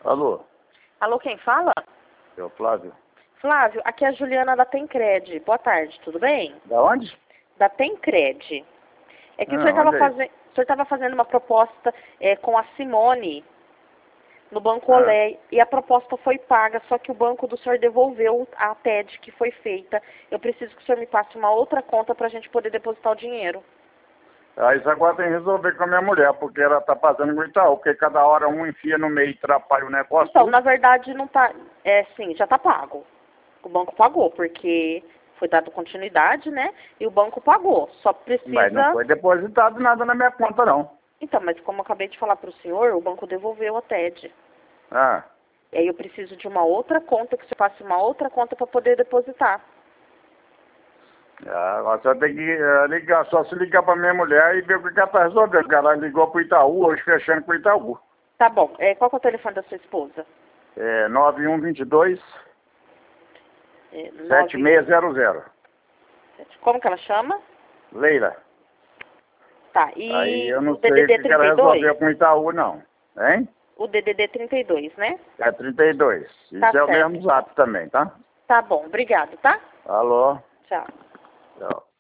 Alô, Alô, quem fala? é o Flávio. Flávio, aqui é a Juliana da Tencred. Boa tarde, tudo bem? Da onde? Da Tencred. É que o Onde é senhor estava fazendo uma proposta com a Simone no Banco Ah. Olé e a proposta foi paga, só que o banco do senhor devolveu a TED que foi feita. Eu preciso que o senhor me passe uma outra conta para a gente poder depositar o dinheiro. Isso agora tem que resolver com a minha mulher, porque ela tá fazendo com o Itaú, porque cada hora um enfia no meio e atrapalha o negócio. Então, tudo. na verdade, não tá. Sim, já tá pago. O banco pagou, porque foi dado continuidade, né? E o banco pagou. Só precisa. Mas não foi depositado nada na minha conta, não. Então, mas como eu acabei de falar para o senhor, o banco devolveu a TED. Ah, E aí eu preciso de uma outra conta, que você passe uma outra conta para poder depositar. agora só tem que ligar, só se ligar pra minha mulher e ver o que ela tá resolvendo. Porque ela ligou pro Itaú, hoje fechando com o Itaú. Tá bom. Qual que é o telefone da sua esposa? 9122 9... 7600. Como que ela chama? Leila. Tá. Aí E eu não o sei o DDD que ela 32? resolveu com o Itaú, não. Hein? O DDD 32, né? É 32. Isso Tá é o certo, mesmo zap também, tá? Tá bom. Obrigado, tá? Alô? Tchau. Tchau.